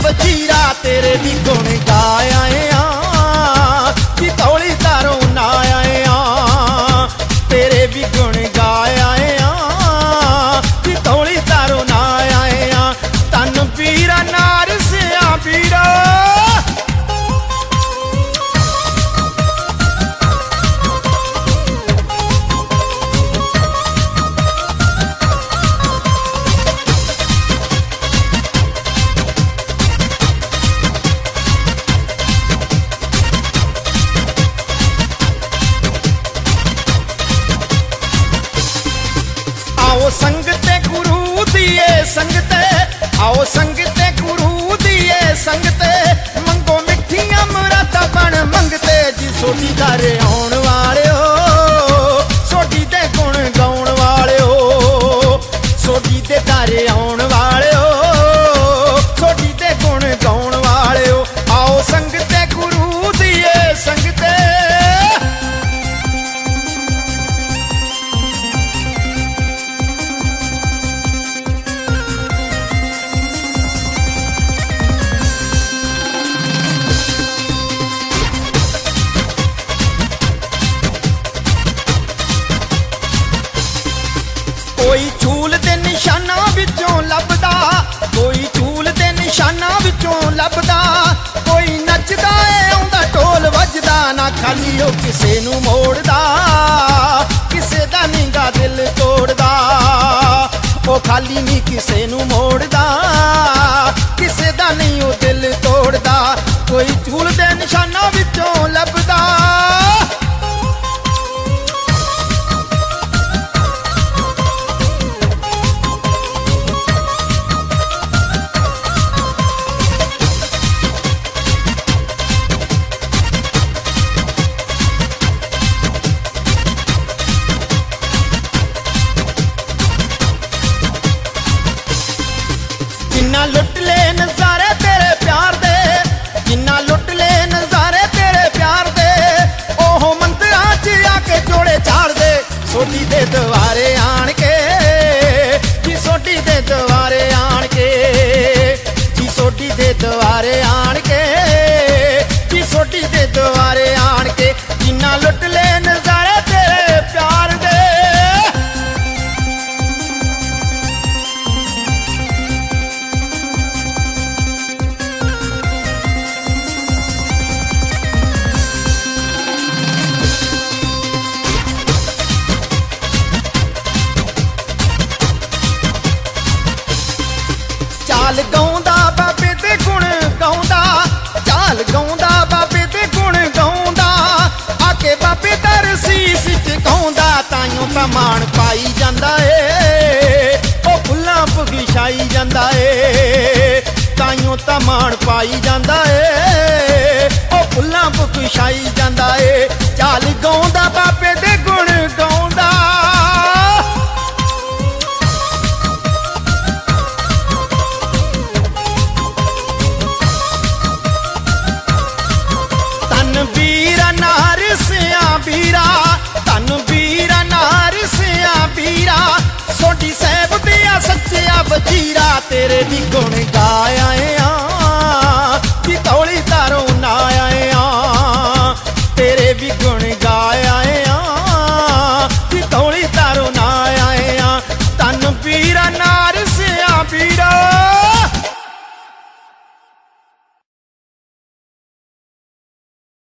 वजीरा तेरे भी गुण गा आए कि तौली तारों ना आए तेरे भी गुण गा आए कि तौली तारों ना आए तन पीरा नार सिया पीरा आओ संगते गुरु दिए संगते आओ संगते गुरु दिए संगते मंगो मिठियां मुरादा बन मंगते जी सोडी घर आउण वाले हो सोडी दे गुण गाउण वाले हो सोडी दे घर आउण वाले हो सोडी दे गुण गाउण वाले हो आओ संगते गुरु दिए संगते कोई चूल दे निशाना विचों लभदा कोई चूल दे निशाना विचों लभदा कोई नचदा ए आउंदा ढोल वजदा ना खाली ओ किसे नू मोड़दा किसे दा नींगा दिल तोड़दा ओ खाली नहीं किसे नू मोड़दा किसे दा नहीं ओ दिल तोड़दा कोई चूल दे निशाना विचों लभदा जिन्ना लुट ले नजारे तेरे प्यार दे जिन्ना लुट ले नजारे तेरे प्यार दे ओह मंदिरां च आके जोड़े चाड़ दे सोडी दे दवारे आण के जी सोडी दे दवारे आण के जी सोडी दे दवारे आण के जी सोडी दे दवारे आण के जिन्ना लुट ले नजारे तेरे प्यार दे चाल गाउंदा बाबे दे गुण गाउंदा चाल गाउंदा बाबे दे गुण गाउंदा आके बाबे दर सीस च गाउंदा ताइयों ता मान पाई जांदा ए ओ फुल्लां बखशाई जांदा ए ताइयों ता मान पाई जांदा ए ओ फुल्लां बखशाई जांदा ए चाल गाउंदा बाबे दे गुण गाउंदा बीरा तन बीरा नार सिया बीरा सोडी सैब दिया सच्चिया वजीरा तेरे भी